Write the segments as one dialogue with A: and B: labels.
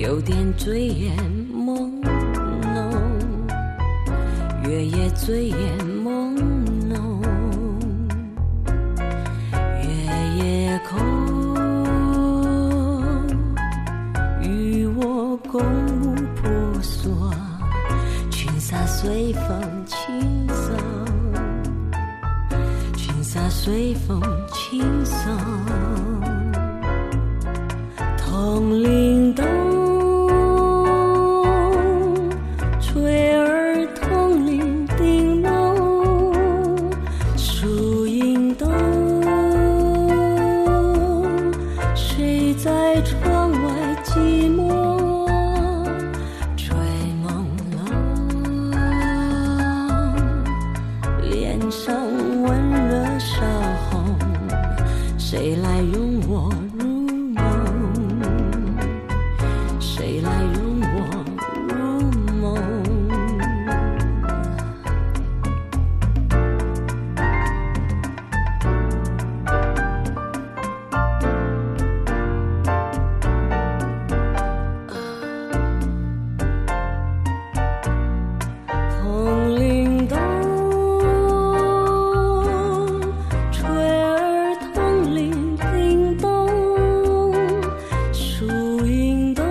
A: 有点醉眼朦胧，月夜醉眼朦胧，月夜空，与我共舞婆娑，裙纱随风轻松，裙纱随风轻松，铜铃动，吹儿铜铃叮咚，树影动，谁在窗外寂寞追朦胧，脸上温热烧红，谁来拥我入梦，谁来拥我入梦。铜铃动，吹儿铜铃叮咚，树影动，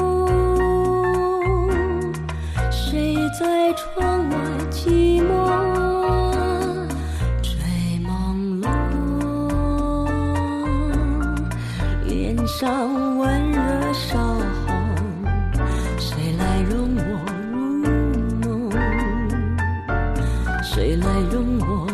A: 谁在窗外寂寞追朦胧，脸上温热烧红，谁来拥我入梦，谁来拥我